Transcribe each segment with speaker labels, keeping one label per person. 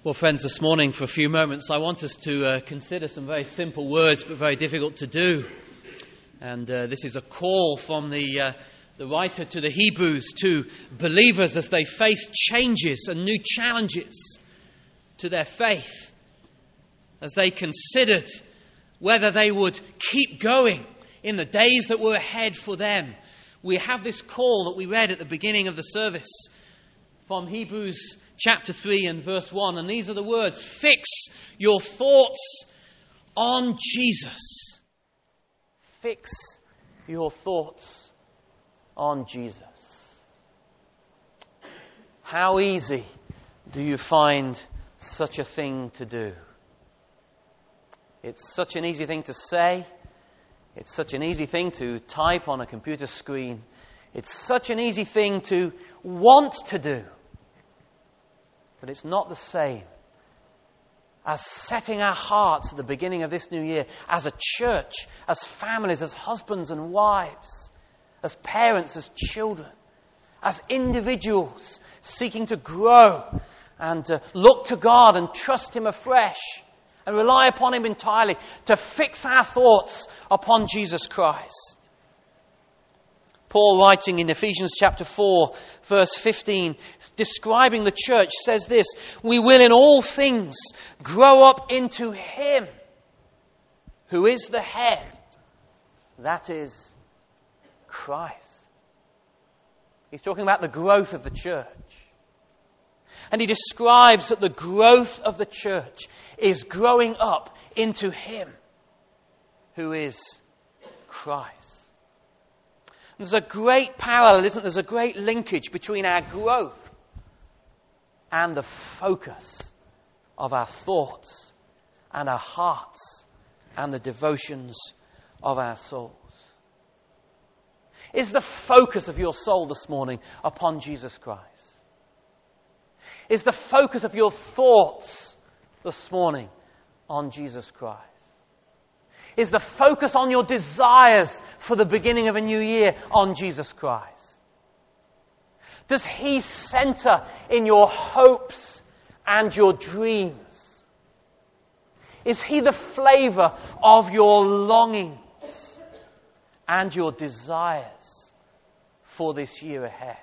Speaker 1: Well, friends, this morning for a few moments I want us to consider some very simple words but very difficult to do. And this is a call from the writer to the Hebrews, to believers as they face changes and new challenges to their faith, as they considered whether they would keep going in the days that were ahead for them. We have this call that we read at the beginning of the service from Hebrews chapter 3 and verse 1. And these are the words: fix your thoughts on Jesus. Fix your thoughts on Jesus. How easy do you find such a thing to do? It's such an easy thing to say. It's such an easy thing to type on a computer screen. It's such an easy thing to want to do. But it's not the same as setting our hearts at the beginning of this new year as a church, as families, as husbands and wives, as parents, as children, as individuals seeking to grow and look to God and trust Him afresh and rely upon Him entirely, to fix our thoughts upon Jesus Christ. Paul, writing in Ephesians chapter 4, verse 15, describing the church, says this: we will in all things grow up into Him who is the head, that is Christ. He's talking about the growth of the church. And he describes that the growth of the church is growing up into Him who is Christ. There's a great parallel, isn't there? There's a great linkage between our growth and the focus of our thoughts and our hearts and the devotions of our souls. Is the focus of your soul this morning upon Jesus Christ? Is the focus of your thoughts this morning on Jesus Christ? Is the focus on your desires for the beginning of a new year on Jesus Christ? Does He center in your hopes and your dreams? Is He the flavor of your longings and your desires for this year ahead?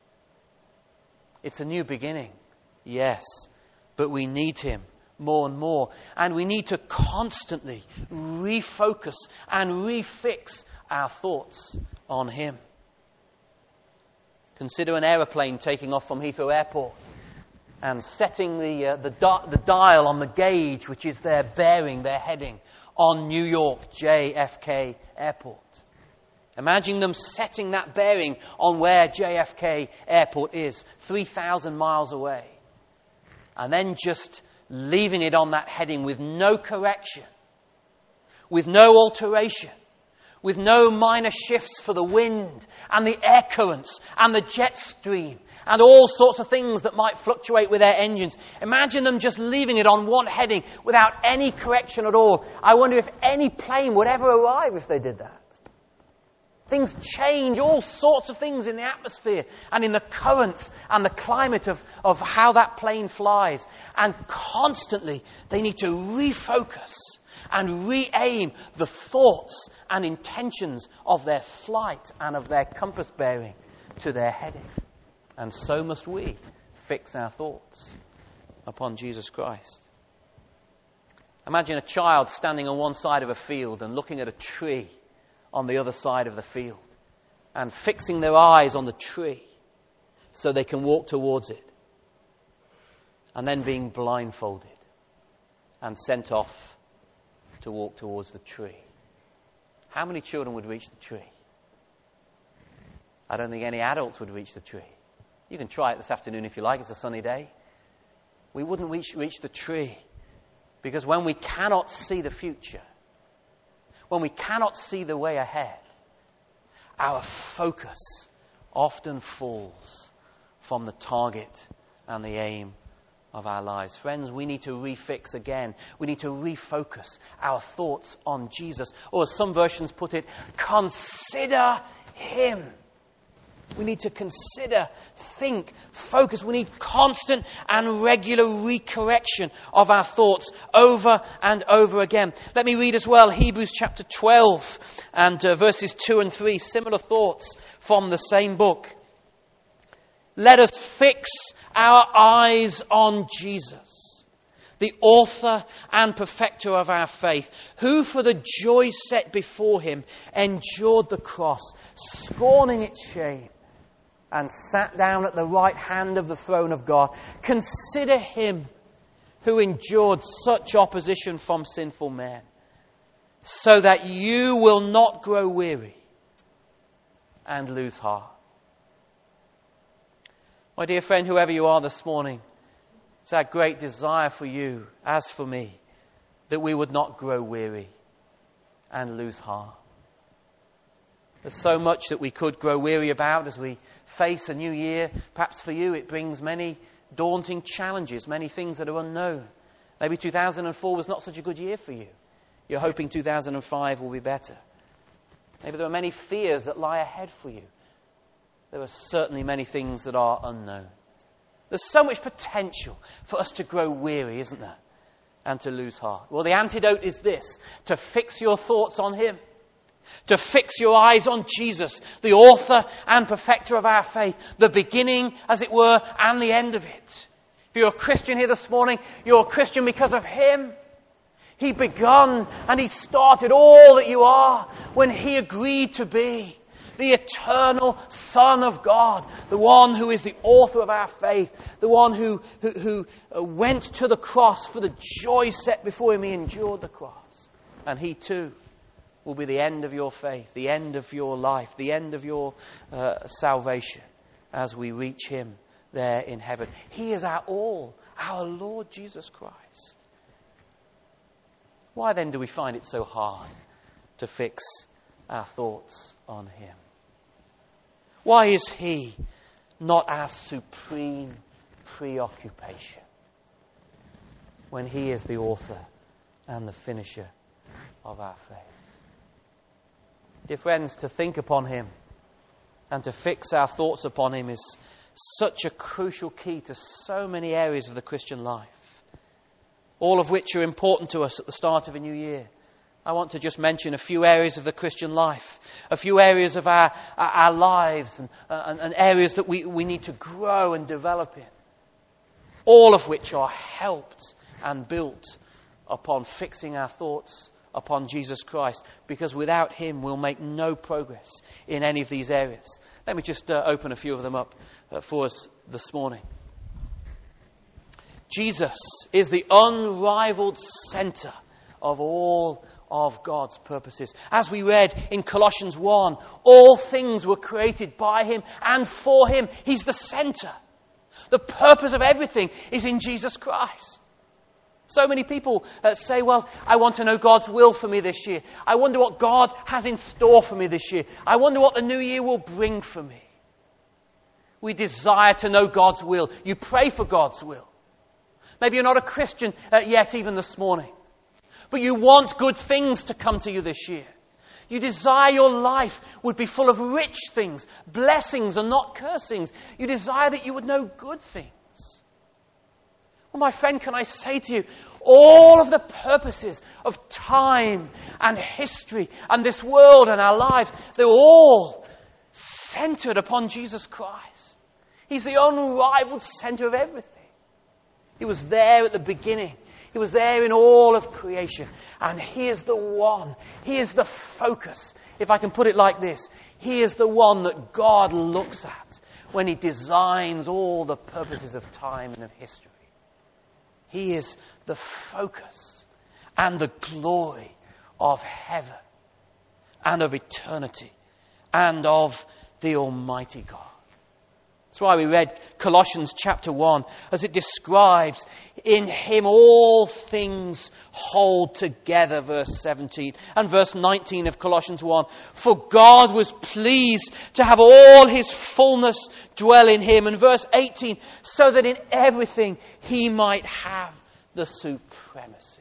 Speaker 1: It's a new beginning, yes, but we need Him more and more. And we need to constantly refocus and refix our thoughts on Him. Consider an aeroplane taking off from Heathrow Airport and setting the dial on the gauge, which is their bearing, their heading, on New York JFK Airport. Imagine them setting that bearing on where JFK Airport is, 3,000 miles away. And then just leaving it on that heading with no correction, with no alteration, with no minor shifts for the wind and the air currents and the jet stream and all sorts of things that might fluctuate with their engines. Imagine them just leaving it on one heading without any correction at all. I wonder if any plane would ever arrive if they did that. Things change, all sorts of things in the atmosphere and in the currents and the climate of how that plane flies. And constantly they need to refocus and re-aim the thoughts and intentions of their flight and of their compass bearing to their heading. And so must we fix our thoughts upon Jesus Christ. Imagine a child standing on one side of a field and looking at a tree on the other side of the field and fixing their eyes on the tree so they can walk towards it, and then being blindfolded and sent off to walk towards the tree. How many children would reach the tree? I don't think any adults would reach the tree. You can try it this afternoon if you like. It's a sunny day. We wouldn't reach the tree, because when we cannot see the future, when we cannot see the way ahead, our focus often falls from the target and the aim of our lives. Friends, we need to refix again. We need to refocus our thoughts on Jesus. Or as some versions put it, consider Him. We need to consider, think, focus. We need constant and regular recorrection of our thoughts over and over again. Let me read as well Hebrews chapter 12 and verses 2 and 3. Similar thoughts from the same book. Let us fix our eyes on Jesus, the author and perfecter of our faith, who for the joy set before him endured the cross, scorning its shame, and sat down at the right hand of the throne of God. Consider him who endured such opposition from sinful men, so that you will not grow weary and lose heart. My dear friend, whoever you are this morning, it's our great desire for you, as for me, that we would not grow weary and lose heart. There's so much that we could grow weary about as we face a new year. Perhaps for you it brings many daunting challenges, many things that are unknown. Maybe 2004 was not such a good year for you. You're hoping 2005 will be better. Maybe there are many fears that lie ahead for you. There are certainly many things that are unknown. There's so much potential for us to grow weary, isn't there? And to lose heart. Well, the antidote is this: to fix your thoughts on him. To fix your eyes on Jesus, the author and perfecter of our faith. The beginning, as it were, and the end of it. If you're a Christian here this morning, you're a Christian because of him. He begun and he started all that you are when he agreed to be the eternal Son of God, the one who is the author of our faith, the one who went to the cross for the joy set before him. He endured the cross. And he too will be the end of your faith, the end of your life, the end of your salvation as we reach him there in heaven. He is our all, our Lord Jesus Christ. Why then do we find it so hard to fix our thoughts on him? Why is he not our supreme preoccupation when he is the author and the finisher of our faith? Dear friends, to think upon him and to fix our thoughts upon him is such a crucial key to so many areas of the Christian life, all of which are important to us at the start of a new year. I want to just mention a few areas of the Christian life, a few areas of our lives and areas that we need to grow and develop in, all of which are helped and built upon fixing our thoughts upon Jesus Christ, because without him we'll make no progress in any of these areas. Let me just open a few of them up for us this morning. Jesus is the unrivaled centre of all of God's purposes. As we read in Colossians 1, all things were created by him and for him. He's the centre. The purpose of everything is in Jesus Christ. So many people say, well, I want to know God's will for me this year. I wonder what God has in store for me this year. I wonder what the new year will bring for me. We desire to know God's will. You pray for God's will. Maybe you're not a Christian yet, even this morning. But you want good things to come to you this year. You desire your life would be full of rich things, blessings and not cursings. You desire that you would know good things. Well, my friend, can I say to you, all of the purposes of time and history and this world and our lives, they're all centered upon Jesus Christ. He's the unrivaled center of everything. He was there at the beginning. He was there in all of creation. And he is the one. He is the focus. If I can put it like this, he is the one that God looks at when he designs all the purposes of time and of history. He is the focus and the glory of heaven and of eternity and of the Almighty God. That's why we read Colossians chapter 1 as it describes, in him all things hold together, verse 17. And verse 19 of Colossians 1. For God was pleased to have all his fullness dwell in him. And verse 18, so that in everything he might have the supremacy.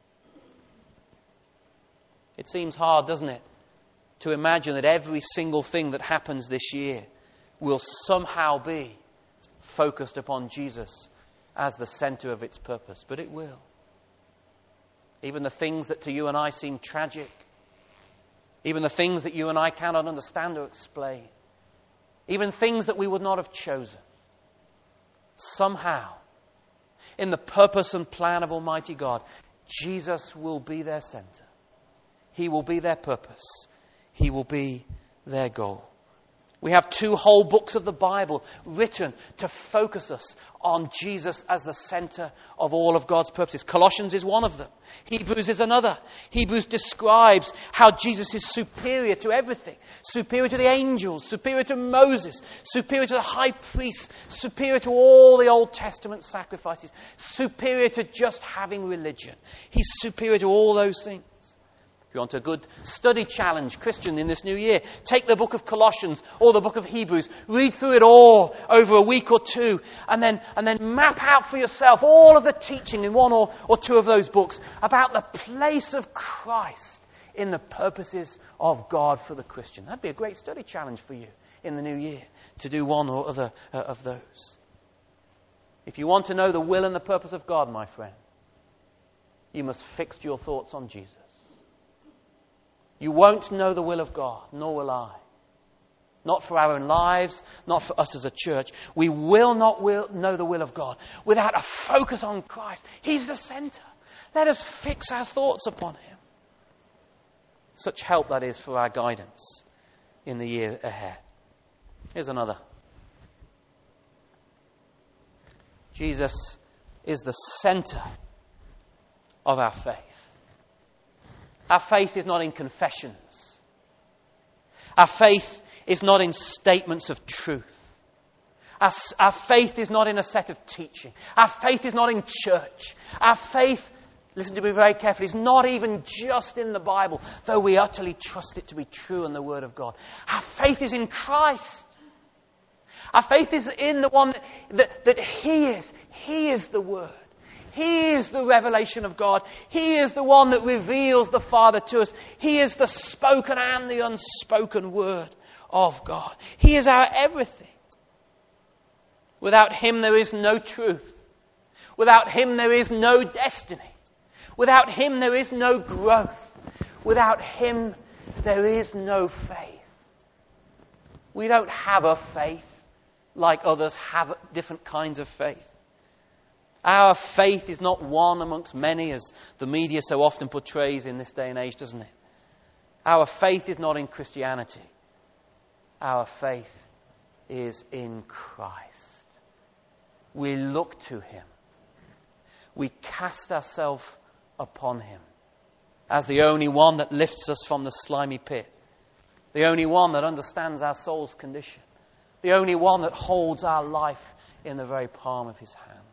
Speaker 1: It seems hard, doesn't it, to imagine that every single thing that happens this year will somehow be focused upon Jesus as the center of its purpose. But it will. Even the things that to you and I seem tragic, even the things that you and I cannot understand or explain, even things that we would not have chosen, somehow, in the purpose and plan of Almighty God, Jesus will be their center. He will be their purpose. He will be their goal. We have 2 whole books of the Bible written to focus us on Jesus as the center of all of God's purposes. Colossians is one of them. Hebrews is another. Hebrews describes how Jesus is superior to everything. Superior to the angels, superior to Moses, superior to the high priests, superior to all the Old Testament sacrifices, superior to just having religion. He's superior to all those things. If you want a good study challenge, Christian, in this new year, take the book of Colossians or the book of Hebrews, read through it all over a week or 2, and then map out for yourself all of the teaching in 1 or 2 of those books about the place of Christ in the purposes of God for the Christian. That'd be a great study challenge for you in the new year, to do one or other of those. If you want to know the will and the purpose of God, my friend, you must fix your thoughts on Jesus. You won't know the will of God, nor will I. Not for our own lives, not for us as a church. We will not know the will of God without a focus on Christ. He's the center. Let us fix our thoughts upon Him. Such help that is for our guidance in the year ahead. Here's another. Jesus is the center of our faith. Our faith is not in confessions. Our faith is not in statements of truth. Our faith is not in a set of teaching. Our faith is not in church. Our faith, listen to me very carefully, is not even just in the Bible, though we utterly trust it to be true in the Word of God. Our faith is in Christ. Our faith is in the one that He is. He is the Word. He is the revelation of God. He is the one that reveals the Father to us. He is the spoken and the unspoken word of God. He is our everything. Without Him there is no truth. Without Him there is no destiny. Without Him there is no growth. Without Him there is no faith. We don't have a faith like others have different kinds of faith. Our faith is not one amongst many, as the media so often portrays in this day and age, doesn't it? Our faith is not in Christianity. Our faith is in Christ. We look to Him. We cast ourselves upon Him as the only one that lifts us from the slimy pit. The only one that understands our soul's condition. The only one that holds our life in the very palm of His hand.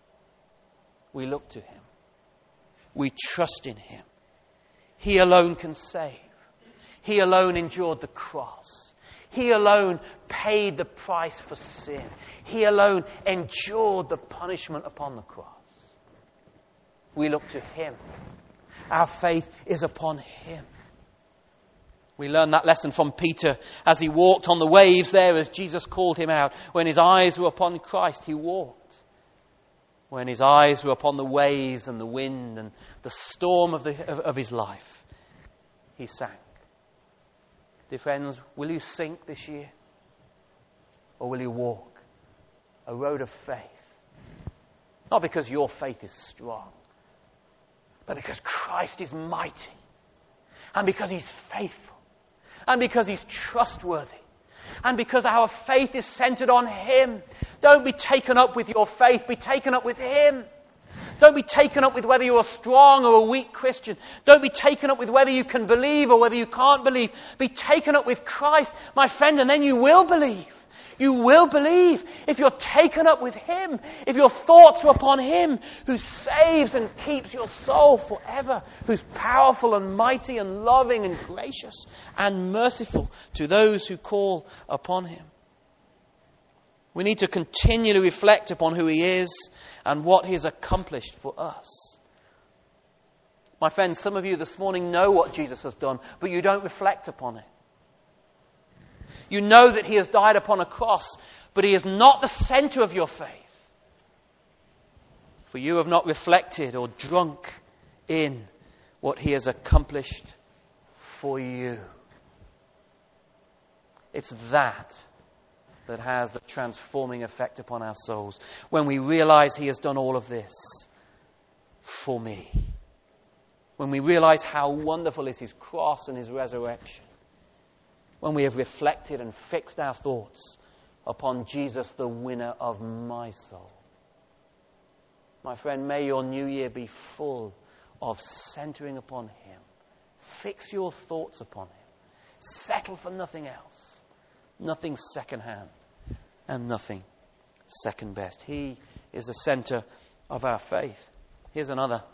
Speaker 1: We look to Him. We trust in Him. He alone can save. He alone endured the cross. He alone paid the price for sin. He alone endured the punishment upon the cross. We look to Him. Our faith is upon Him. We learn that lesson from Peter as he walked on the waves there as Jesus called him out. When his eyes were upon Christ, he walked. When his eyes were upon the waves and the wind and the storm of his life, he sank. Dear friends, will you sink this year? Or will you walk a road of faith? Not because your faith is strong, but because Christ is mighty. And because He's faithful. And because He's trustworthy. And because our faith is centered on Him. Don't be taken up with your faith. Be taken up with Him. Don't be taken up with whether you're a strong or a weak Christian. Don't be taken up with whether you can believe or whether you can't believe. Be taken up with Christ, my friend, and then you will believe. You will believe if you're taken up with Him, if your thoughts are upon Him who saves and keeps your soul forever, who's powerful and mighty and loving and gracious and merciful to those who call upon Him. We need to continually reflect upon who He is and what He has accomplished for us. My friends, some of you this morning know what Jesus has done, but you don't reflect upon it. You know that he has died upon a cross, but he is not the center of your faith. For you have not reflected or drunk in what he has accomplished for you. It's that has the transforming effect upon our souls. When we realize he has done all of this for me. When we realize how wonderful is his cross and his resurrection. When we have reflected and fixed our thoughts upon Jesus, the winner of my soul. My friend, may your new year be full of centering upon him. Fix your thoughts upon him. Settle for nothing else. Nothing second-hand and nothing second-best. He is the center of our faith. Here's another.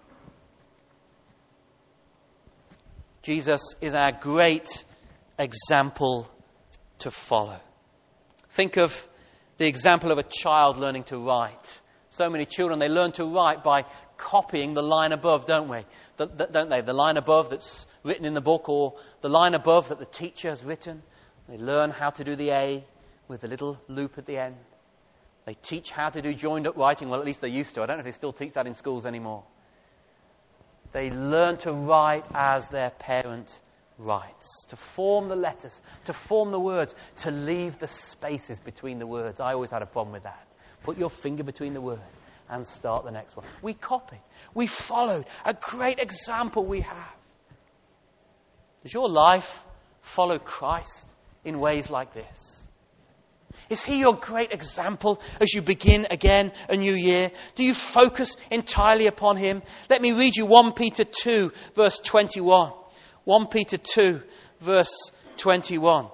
Speaker 1: Jesus is our great example to follow. Think of the example of a child learning to write. So many children, they learn to write by copying the line above, don't they? The line above that's written in the book, or the line above that the teacher has written. They learn how to do the A with the little loop at the end. They teach how to do joined-up writing. Well, at least they used to. I don't know if they still teach that in schools anymore. They learn to write as their parent writes, to form the letters, to form the words, to leave the spaces between the words. I always had a problem with that. Put your finger between the word and start the next one. We copied. We followed. A great example we have. Does your life follow Christ in ways like this? Is he your great example as you begin again a new year? Do you focus entirely upon him? Let me read you 1 Peter 2, verse 21. 1 Peter 2, verse 21.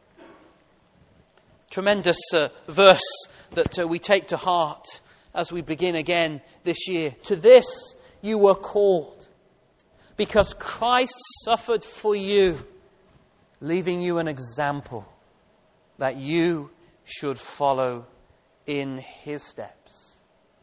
Speaker 1: Tremendous verse that we take to heart as we begin again this year. To this you were called, because Christ suffered for you, leaving you an example that you should follow in his steps.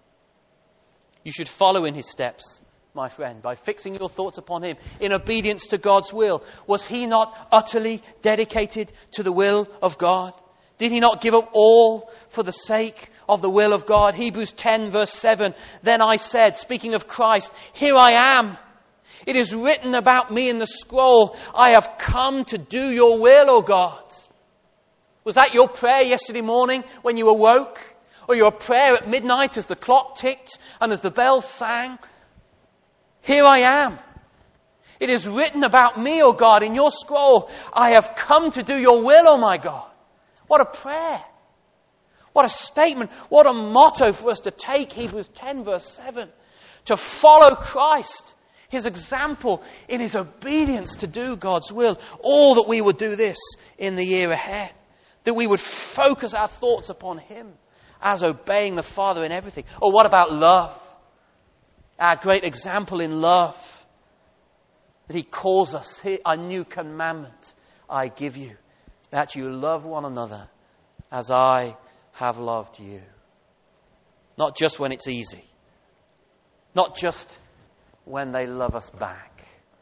Speaker 1: You should follow in his steps, my friend, by fixing your thoughts upon him in obedience to God's will. Was he not utterly dedicated to the will of God? Did he not give up all for the sake of the will of God? Hebrews 10 verse 7. Then I said, speaking of Christ, here I am. It is written about me in the scroll. I have come to do your will, O God. Was that your prayer yesterday morning when you awoke? Or your prayer at midnight as the clock ticked and as the bell sang? Here I am. It is written about me, O God, in your scroll. I have come to do your will, O my God. What a prayer. What a statement. What a motto for us to take. Hebrews 10 verse 7. To follow Christ. His example in his obedience to do God's will. All that we would do this in the year ahead. That we would focus our thoughts upon him as obeying the Father in everything. Or what about love? Our great example in love. That he calls us, a new commandment I give you. That you love one another as I have loved you. Not just when it's easy. Not just when they love us back.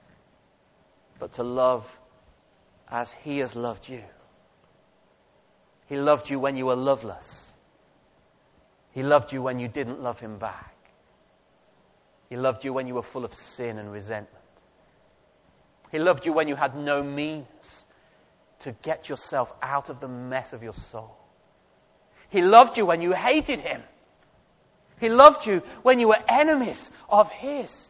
Speaker 1: But to love as he has loved you. He loved you when you were loveless. He loved you when you didn't love him back. He loved you when you were full of sin and resentment. He loved you when you had no means to get yourself out of the mess of your soul. He loved you when you hated him. He loved you when you were enemies of his.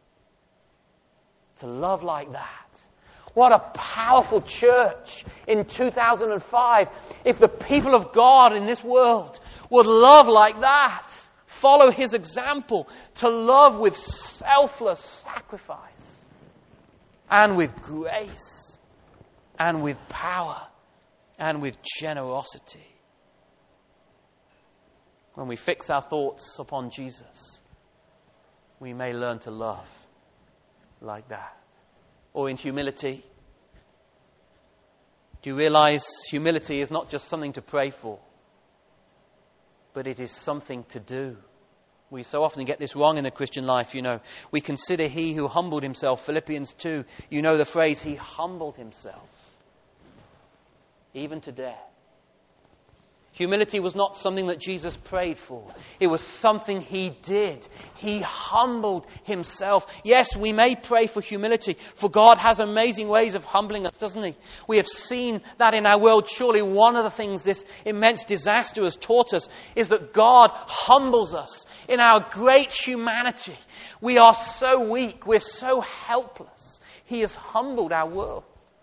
Speaker 1: To love like that. What a powerful church in 2005. If the people of God in this world would love like that, follow his example, to love with selfless sacrifice and with grace and with power and with generosity. When we fix our thoughts upon Jesus, we may learn to love like that. Or in humility. Do you realize humility is not just something to pray for, but it is something to do? We so often get this wrong in the Christian life, you know. We consider he who humbled himself, Philippians 2, you know the phrase, he humbled himself. even to death. Humility was not something that Jesus prayed for. It was something he did. He humbled himself. Yes, we may pray for humility, for God has amazing ways of humbling us, doesn't he? We have seen that in our world. Surely one of the things this immense disaster has taught us is that God humbles us in our great humanity. We are so weak. We're so helpless. He has humbled our world.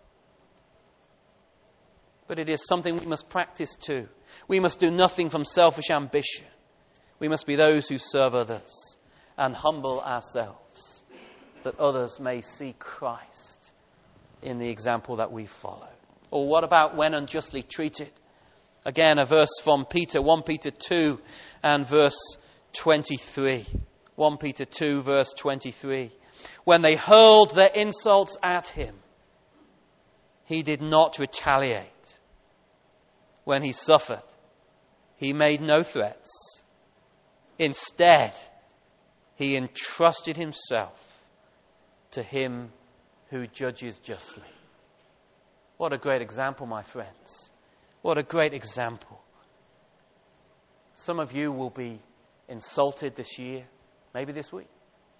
Speaker 1: But it is something we must practice too. We must do nothing from selfish ambition. We must be those who serve others and humble ourselves, that others may see Christ in the example that we follow. Or what about when unjustly treated? Again, a verse from Peter, 1 Peter 2 and verse 23. 1 Peter 2 verse 23. When they hurled their insults at him, he did not retaliate. When he suffered, he made no threats. Instead, he entrusted himself to him who judges justly. What a great example, my friends. What a great example. Some of you will be insulted this year, maybe this week.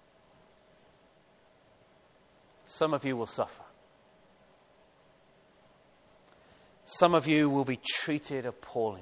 Speaker 1: Some of you will suffer. Some of you will be treated appallingly.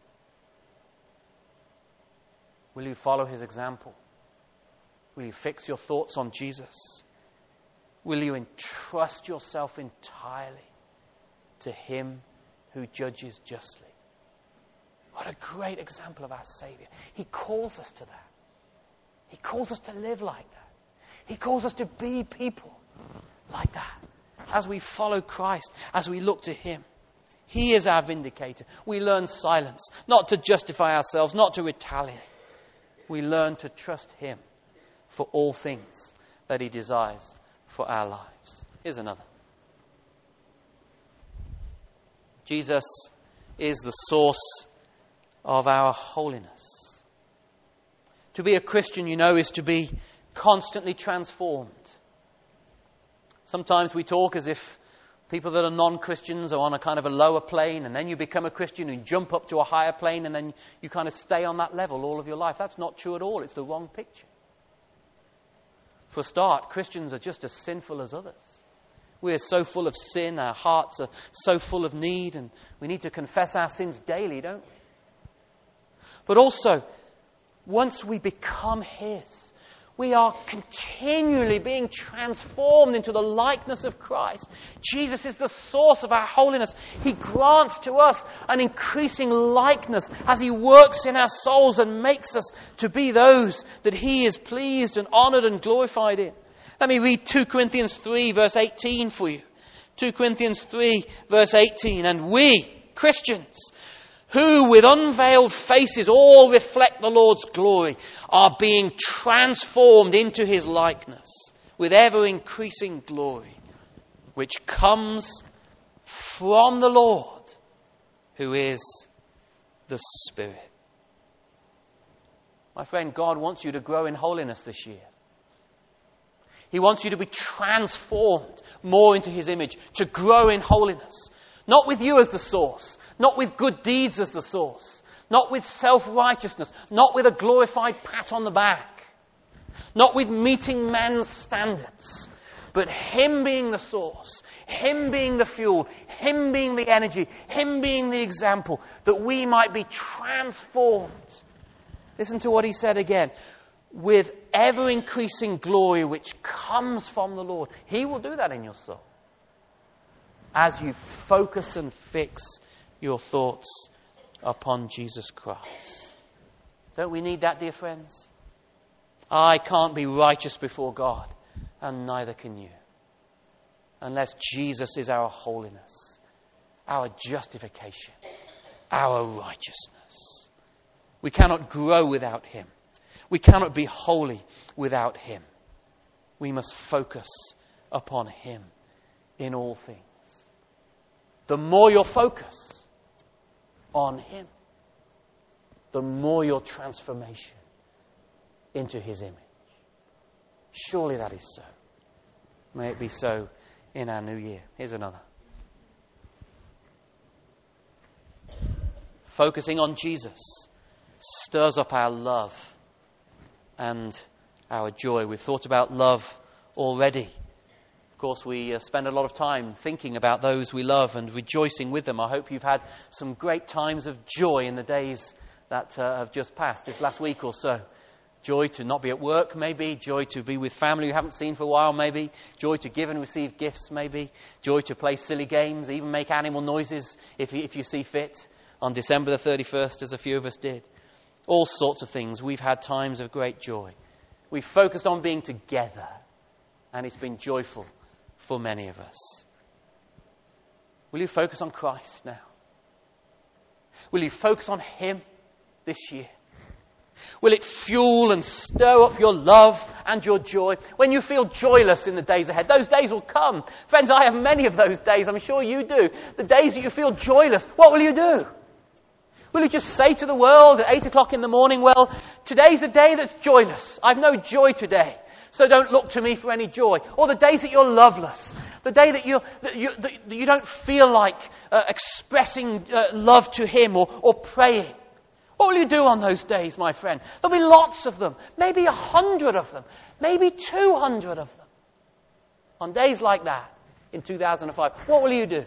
Speaker 1: Will you follow his example? Will you fix your thoughts on Jesus? Will you entrust yourself entirely to him who judges justly? What a great example of our Savior. He calls us to that. He calls us to live like that. He calls us to be people like that. As we follow Christ, as we look to him. He is our vindicator. We learn silence, not to justify ourselves, not to retaliate. We learn to trust him for all things that he desires for our lives. Here's another. Jesus is the source of our holiness. To be a Christian, you know, is to be constantly transformed. Sometimes we talk as if people that are non-Christians are on a kind of a lower plane, and then you become a Christian and you jump up to a higher plane, and then you kind of stay on that level all of your life. That's not true at all. It's the wrong picture. For a start, Christians are just as sinful as others. We are so full of sin, our hearts are so full of need, and we need to confess our sins daily, don't we? But also, once we become his, we are continually being transformed into the likeness of Christ. Jesus is the source of our holiness. He grants to us an increasing likeness as he works in our souls and makes us to be those that he is pleased and honored and glorified in. Let me read 2 Corinthians 3 verse 18 for you. 2 Corinthians 3 verse 18. And we, Christians, who with unveiled faces all reflect the Lord's glory, are being transformed into his likeness with ever-increasing glory, which comes from the Lord, who is the Spirit. My friend, God wants you to grow in holiness this year. He wants you to be transformed more into his image, to grow in holiness. Not with you as the source, not with good deeds as the source, not with self-righteousness, not with a glorified pat on the back, not with meeting man's standards, but him being the source, him being the fuel, him being the energy, him being the example, that we might be transformed. Listen to what he said again. With ever-increasing glory which comes from the Lord. He will do that in your soul. As you focus and fix your thoughts upon Jesus Christ. Don't we need that, dear friends? I can't be righteous before God, and neither can you. Unless Jesus is our holiness, our justification, our righteousness. We cannot grow without him. We cannot be holy without him. We must focus upon him in all things. The more your focus on him, the more your transformation into his image. Surely that is so. May it be so in our new year. Here's another. Focusing on Jesus stirs up our love and our joy. We've thought about love already. Of course, we spend a lot of time thinking about those we love and rejoicing with them. I hope you've had some great times of joy in the days that have just passed, this last week or so. Joy to not be at work, maybe. Joy to be with family you haven't seen for a while, maybe. Joy to give and receive gifts, maybe. Joy to play silly games, even make animal noises if you see fit. On December the 31st, as a few of us did. All sorts of things. We've had times of great joy. We've focused on being together, and it's been joyful for many of us. Will you focus on Christ now? Will you focus on Him this year? Will it fuel and stir up your love and your joy when you feel joyless in the days ahead? Those days will come. Friends, I have many of those days. I'm sure you do. The days that you feel joyless, what will you do? Will you just say to the world at 8 o'clock in the morning, well, today's a day that's joyless. I've no joy today, so don't look to me for any joy. Or the days that you're loveless, the day that you don't feel like expressing love to Him or praying. What will you do on those days, my friend? There'll be lots of them, maybe 100 of them, maybe 200 of them. On days like that in 2005, what will you do?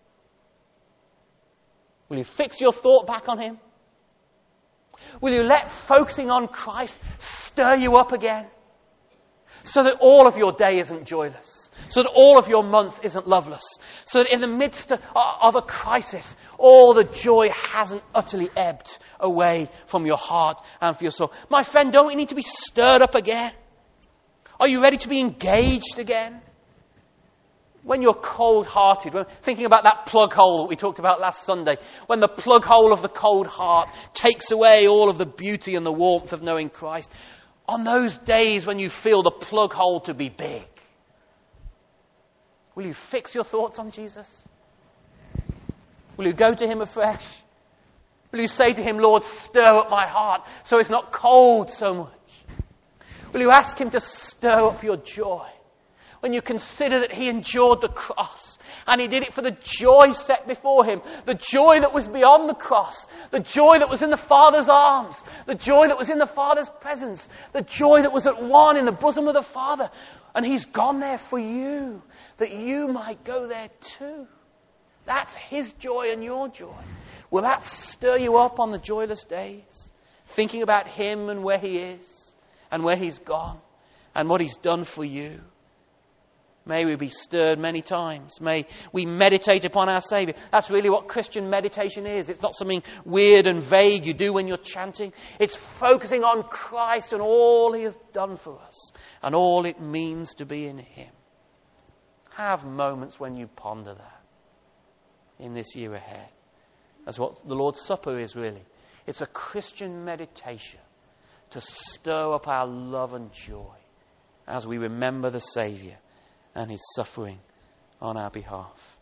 Speaker 1: Will you fix your thought back on Him? Will you let focusing on Christ stir you up again? So that all of your day isn't joyless. So that all of your month isn't loveless. So that in the midst of a crisis, all the joy hasn't utterly ebbed away from your heart and from your soul. My friend, don't we need to be stirred up again? Are you ready to be engaged again? When you're cold-hearted, when thinking about that plug hole that we talked about last Sunday, when the plug hole of the cold heart takes away all of the beauty and the warmth of knowing Christ, on those days when you feel the plug hole to be big, will you fix your thoughts on Jesus? Will you go to Him afresh? Will you say to Him, Lord, stir up my heart so it's not cold so much? Will you ask Him to stir up your joy? When you consider that He endured the cross and He did it for the joy set before Him, the joy that was beyond the cross, the joy that was in the Father's arms, the joy that was in the Father's presence, the joy that was at one in the bosom of the Father. And He's gone there for you, that you might go there too. That's His joy and your joy. Will that stir you up on the joyless days? Thinking about Him and where He is and where He's gone and what He's done for you. May we be stirred many times. May we meditate upon our Saviour. That's really what Christian meditation is. It's not something weird and vague you do when you're chanting. It's focusing on Christ and all He has done for us and all it means to be in Him. Have moments when you ponder that in this year ahead. That's what the Lord's Supper is really. It's a Christian meditation to stir up our love and joy as we remember the Saviour and His suffering on our behalf.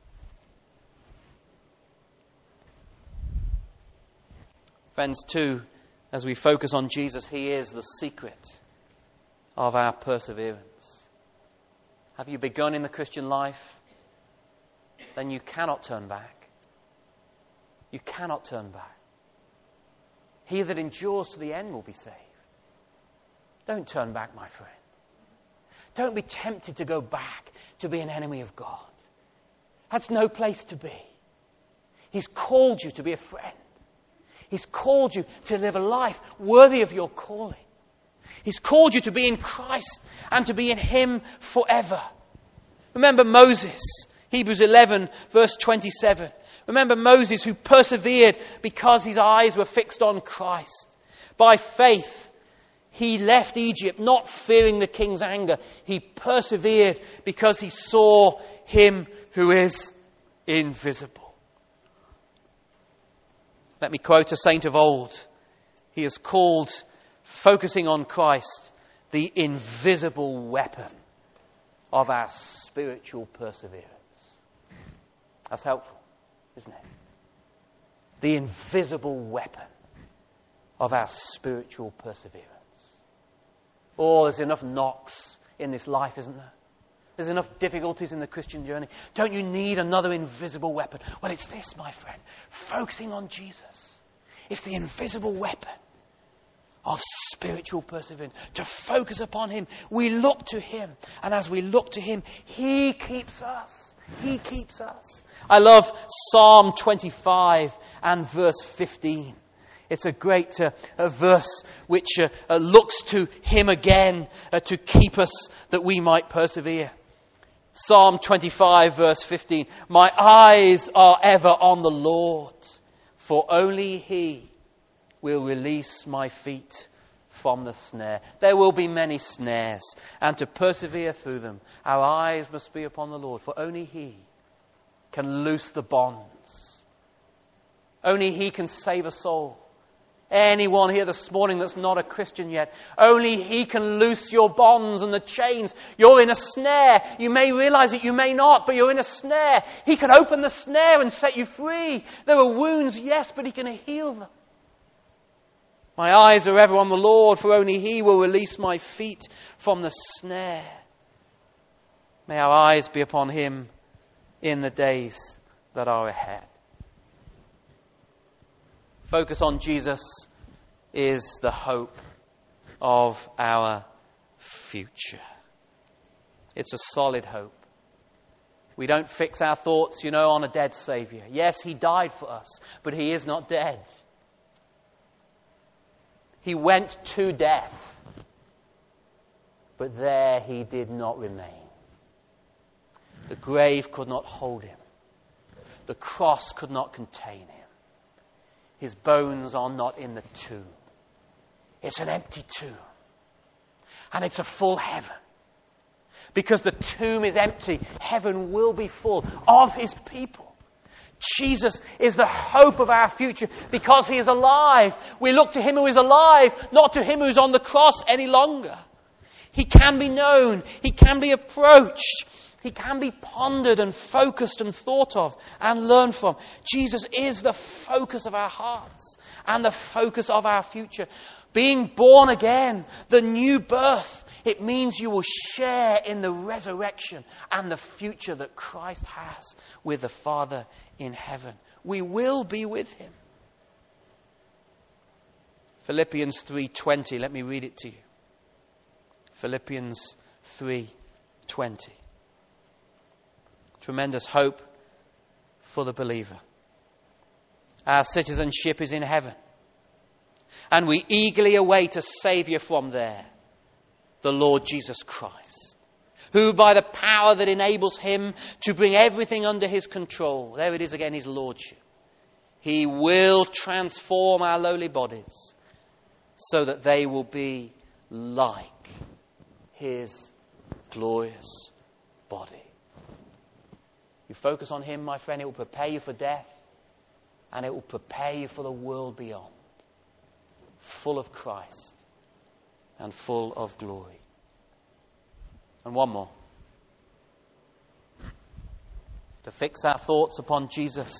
Speaker 1: Friends, too, as we focus on Jesus, He is the secret of our perseverance. Have you begun in the Christian life? Then you cannot turn back. You cannot turn back. He that endures to the end will be saved. Don't turn back, my friend. Don't be tempted to go back to be an enemy of God. That's no place to be. He's called you to be a friend. He's called you to live a life worthy of your calling. He's called you to be in Christ and to be in Him forever. Remember Moses, Hebrews 11, verse 27. Remember Moses who persevered because his eyes were fixed on Christ. By faith, he left Egypt not fearing the king's anger. He persevered because he saw Him who is invisible. Let me quote a saint of old. He is called, focusing on Christ, the invisible weapon of our spiritual perseverance. That's helpful, isn't it? The invisible weapon of our spiritual perseverance. Oh, there's enough knocks in this life, isn't there? There's enough difficulties in the Christian journey. Don't you need another invisible weapon? Well, it's this, my friend. Focusing on Jesus. It's the invisible weapon of spiritual perseverance. To focus upon Him. We look to Him. And as we look to Him, He keeps us. He keeps us. I love Psalm 25 and verse 15. It's a great verse which looks to Him again to keep us that we might persevere. Psalm 25 verse 15. My eyes are ever on the Lord, for only He will release my feet from the snare. There will be many snares, and to persevere through them, our eyes must be upon the Lord, for only He can loose the bonds. Only He can save a soul. Anyone here this morning that's not a Christian yet, only He can loose your bonds and the chains. You're in a snare. You may realize it, you may not, but you're in a snare. He can open the snare and set you free. There are wounds, yes, but He can heal them. My eyes are ever on the Lord, for only He will release my feet from the snare. May our eyes be upon Him in the days that are ahead. Focus on Jesus is the hope of our future. It's a solid hope. We don't fix our thoughts, on a dead Saviour. Yes, He died for us, but He is not dead. He went to death, but there He did not remain. The grave could not hold Him. The cross could not contain Him. His bones are not in the tomb. It's an empty tomb. And it's a full heaven. Because the tomb is empty, heaven will be full of His people. Jesus is the hope of our future because He is alive. We look to Him who is alive, not to Him who's on the cross any longer. He can be known. He can be approached. He can be pondered and focused and thought of and learned from. Jesus is the focus of our hearts and the focus of our future. Being born again, the new birth, it means you will share in the resurrection and the future that Christ has with the Father in heaven. We will be with Him. Philippians 3:20, let me read it to you. Philippians 3:20. Tremendous hope for the believer. Our citizenship is in heaven, and we eagerly await a Saviour from there, the Lord Jesus Christ, who by the power that enables Him to bring everything under His control, there it is again, His Lordship, He will transform our lowly bodies so that they will be like His glorious body. You focus on Him, my friend, it will prepare you for death, and it will prepare you for the world beyond, full of Christ and full of glory. And one more. To fix our thoughts upon Jesus,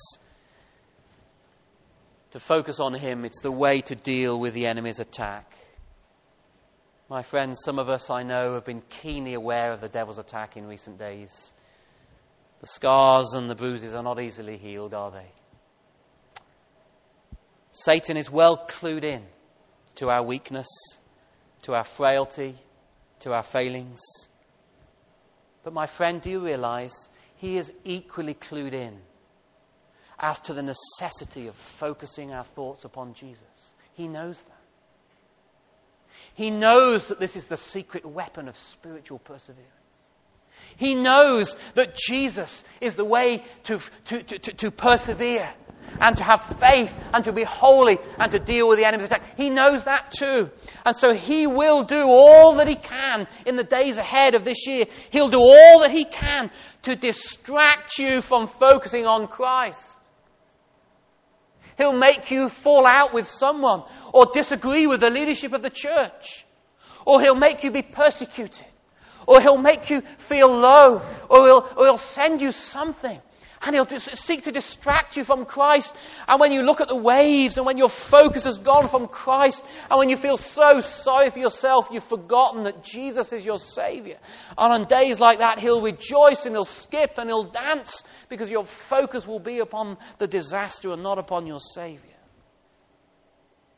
Speaker 1: to focus on Him, it's the way to deal with the enemy's attack. My friends, some of us I know have been keenly aware of the devil's attack in recent days. The scars and the bruises are not easily healed, are they? Satan is well clued in to our weakness, to our frailty, to our failings. But my friend, do you realize he is equally clued in as to the necessity of focusing our thoughts upon Jesus? He knows that. He knows that this is the secret weapon of spiritual perseverance. He knows that Jesus is the way to persevere and to have faith and to be holy and to deal with the enemy's attack. He knows that too. And so He will do all that He can in the days ahead of this year. He'll do all that He can to distract you from focusing on Christ. He'll make you fall out with someone or disagree with the leadership of the church. Or He'll make you be persecuted. Or He'll make you feel low. Or He'll send you something. And He'll seek to distract you from Christ. And when you look at the waves and when your focus has gone from Christ and when you feel so sorry for yourself, you've forgotten that Jesus is your Saviour. And on days like that, He'll rejoice and He'll skip and He'll dance because your focus will be upon the disaster and not upon your Saviour.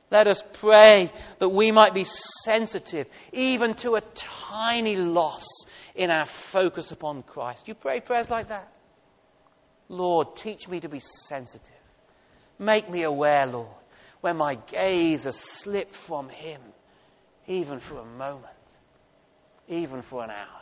Speaker 1: Let us pray that we might be sensitive even to a tiny loss in our focus upon Christ. You pray prayers like that? Lord, teach me to be sensitive. Make me aware, Lord, when my gaze has slipped from Him, even for a moment, even for an hour.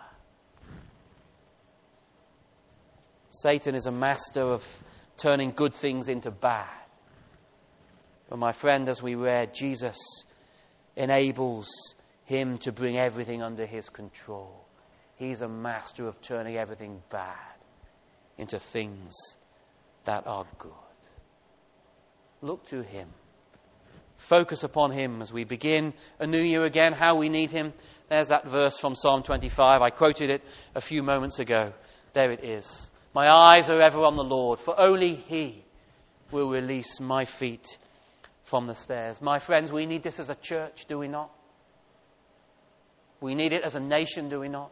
Speaker 1: Satan is a master of turning good things into bad. But my friend, as we read, Jesus enables him to bring everything under his control. He's a master of turning everything bad into things that are good. Look to him. Focus upon him as we begin a new year again, how we need him. There's that verse from Psalm 25. I quoted it a few moments ago. There it is. My eyes are ever on the Lord, for only he will release my feet from the snares. My friends, we need this as a church, do we not? We need it as a nation, do we not?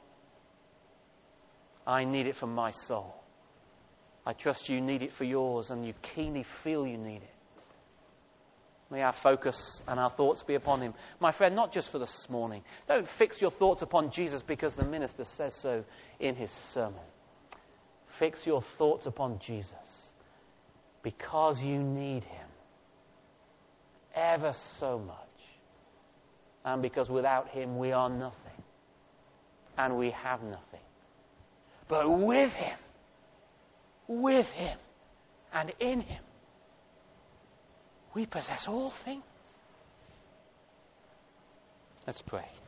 Speaker 1: I need it for my soul. I trust you need it for yours, and you keenly feel you need it. May our focus and our thoughts be upon him. My friend, not just for this morning. Don't fix your thoughts upon Jesus because the minister says so in his sermon. Fix your thoughts upon Jesus because you need him ever so much. And because without him we are nothing. And we have nothing. But with him, and in him, we possess all things. Let's pray.